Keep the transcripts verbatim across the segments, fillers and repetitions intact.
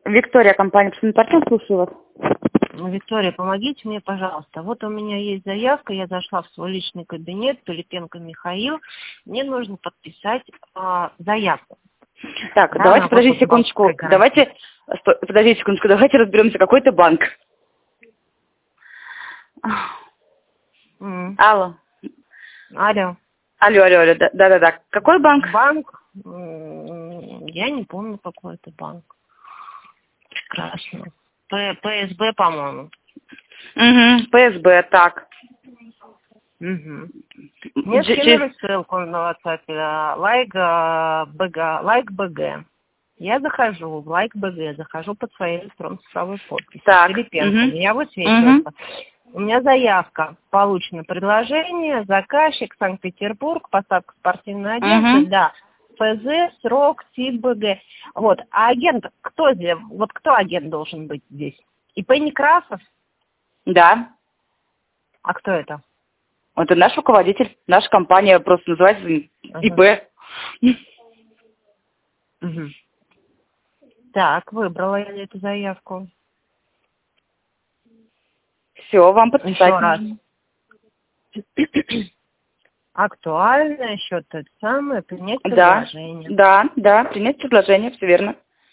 Виктория, компания «Пшенопартнер», слушаю вас. Виктория, помогите мне, пожалуйста. Вот у меня есть заявка, я зашла в свой личный кабинет, Пилипенко Михаил. Мне нужно подписать а, заявку. Так, да, давайте, подождите секундочку. Давайте, сто, подождите секундочку, давайте разберемся, какой это банк. Mm. Алло. Алло. Алло, алло, алло, да-да-да. Какой банк? Банк? Я не помню, какой это банк. Прекрасно. ПСБ, по-моему. Угу, ПСБ, так. Угу. Мне скинули ссылку на WhatsApp, лайк БГ, лайк БГ. Я захожу в лайк БГ, захожу под своей электронной цифровой подписью. Так. Пилипенко. Угу. Меня высвечивается. Угу. У меня заявка. Получено предложение, заказчик, Санкт-Петербург, поставка спортивной одежды, Угу. да. ФЗ, срок, тип БГ. Вот. А агент, кто здесь? Вот кто агент должен быть здесь? ИП Некрасов? Да. А кто это? Это наш руководитель, наша компания просто называется Ага. ИП. Угу. Так, выбрала я эту заявку. Все, вам подписать. Еще раз. Актуально, еще тот самый, принять Да, предложение. да, да, принять предложение, все верно.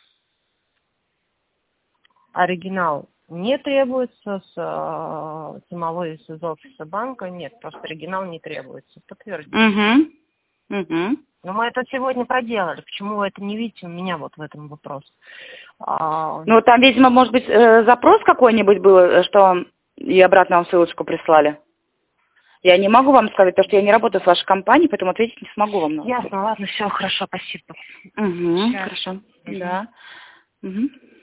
Оригинал не требуется, с э, самого из офиса банка нет, просто оригинал не требуется. Подтвердить. Угу. Угу. Но мы это сегодня проделали. Почему вы это не видите у меня вот в этом вопросе? А... Ну, там, видимо, может быть, запрос какой-нибудь был, что и обратно вам ссылочку прислали. Я не могу вам сказать, потому что я не работаю с вашей компанией, поэтому ответить не смогу вам. Ясно, ладно, все, хорошо, спасибо. Угу, Сейчас. хорошо, Угу. да. Угу.